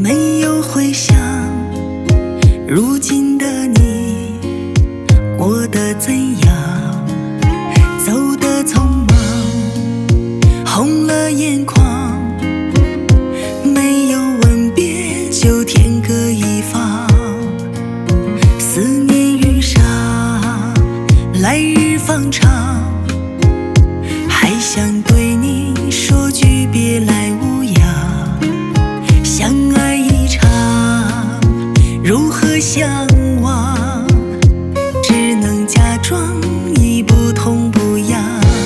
没有回响。如今的你过得怎样？走得匆忙，红了眼眶，没有吻别就天各一方。思念云上，来日方长，还想对你说句别来无恙。相爱一场，如何相忘？只能假装已不痛不痒。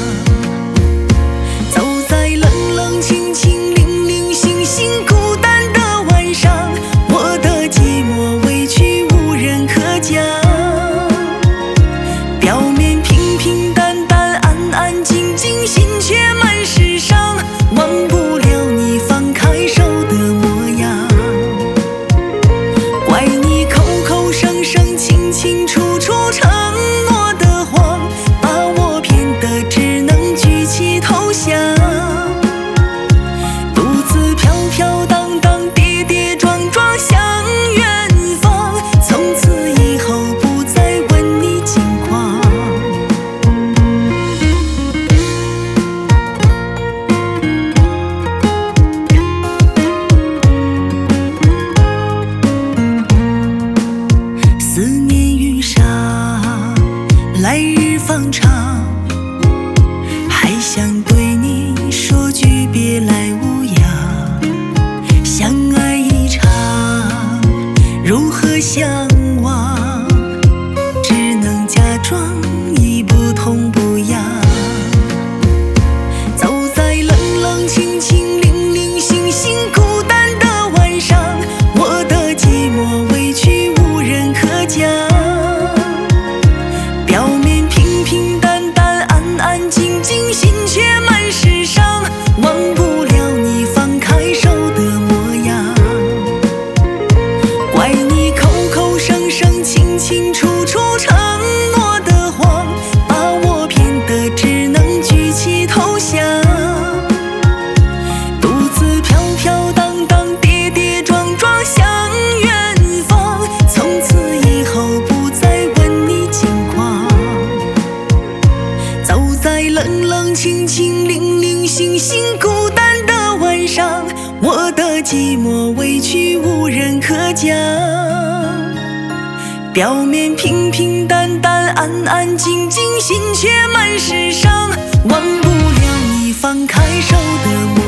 走在冷冷清清零零星星孤单的晚上，我的寂寞委屈无人可讲。表面平平淡淡安安静静，心却满是伤。忘不了你放开手的模样，怪你口口声声清清楚楚承诺的谎，把我骗得只能举起投降。独自飘飘荡荡跌跌撞撞向远方，从此以后不再问你近况。思念云上，来日方长，还想对你说句别来无恙。相爱一场，如何相忘？只能假装已不痛不痒。走在冷冷清清零零星星孤单的晚上，我的寂寞委屈无人可讲。表面平平淡淡安安静静，心却满是伤。忘不了你放开手的模样，怪你口口声声清清楚楚承诺的谎，把我骗得只能举起投降。独自飘飘荡荡跌跌撞撞向远方，从此以后不再问你近况。走在冷冷清清零零星星孤单的晚上，我的寂寞委屈无人可讲。表面平平淡淡安安静静，心却满是伤。忘不了你放开手的模样。